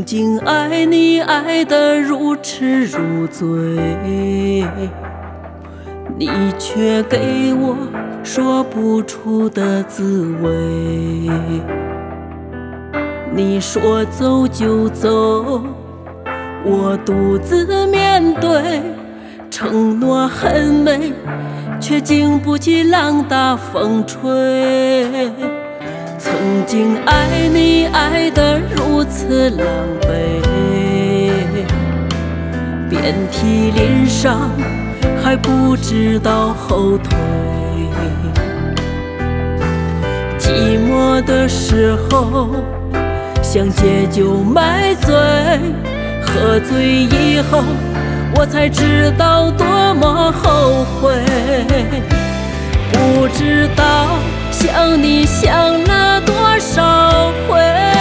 经爱你爱得如痴如醉，你却给我说不出的滋味。你说走就走，我独自面对，承诺很美，却经不起浪大风吹。曾经爱你爱得如此狼狈，遍体鳞伤，还不知道后退。寂寞的时候想借酒买醉，喝醉以后我才知道多么后悔。不知道想你想了多少回，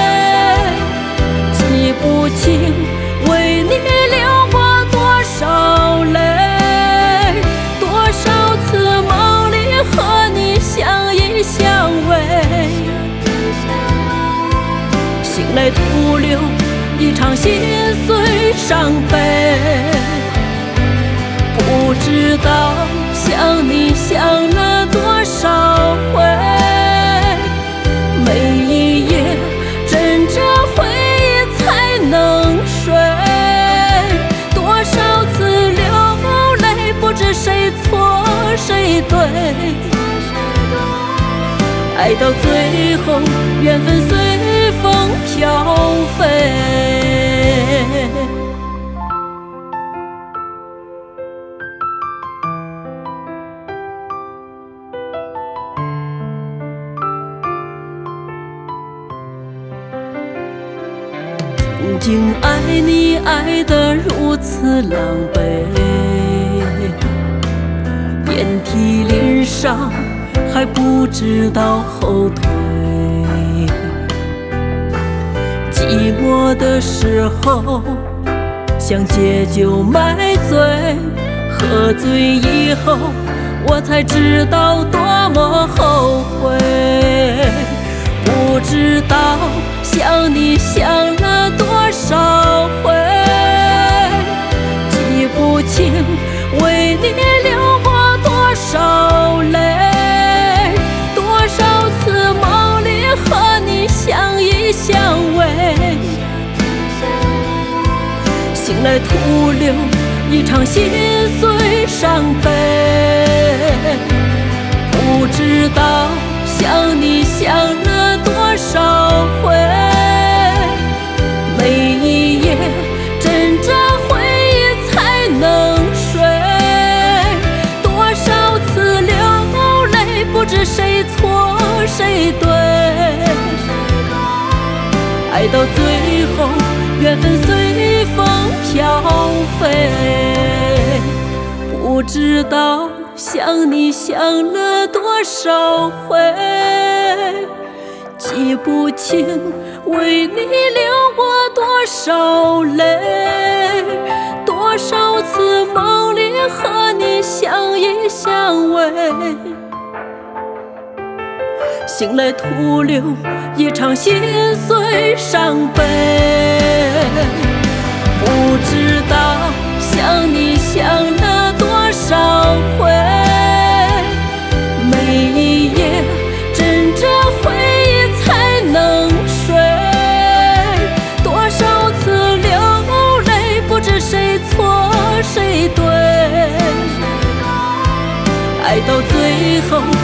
记不清为你流过多少泪，多少次梦里和你相依相偎，醒来徒留一场心碎伤悲。不知道想你想了多少回，每一夜枕着回忆才能睡。多少次流泪，不知谁错谁对，爱到最后缘分随风飘飞。曾经爱你爱得如此狼狈，遍体鳞伤，还不知道后退。寂寞的时候想借酒买醉，喝醉以后我才知道多么后悔。不知道想你想了多少回，记不清为你流过多少泪，多少次梦里和你相依相偎，醒来徒留一场心碎伤悲。不知道想你想了多少回，每一夜枕着回忆才能睡。多少次流泪，不知谁错谁对，爱到最后缘分随风飘飞。不知道想你想了多少回，记不清为你流过多少泪，多少次梦里和你相依相偎，醒来徒留一场心碎伤悲。不知道想你想了多少回，每一夜枕着回忆才能睡。多少次流泪，不知谁错谁对，爱到最后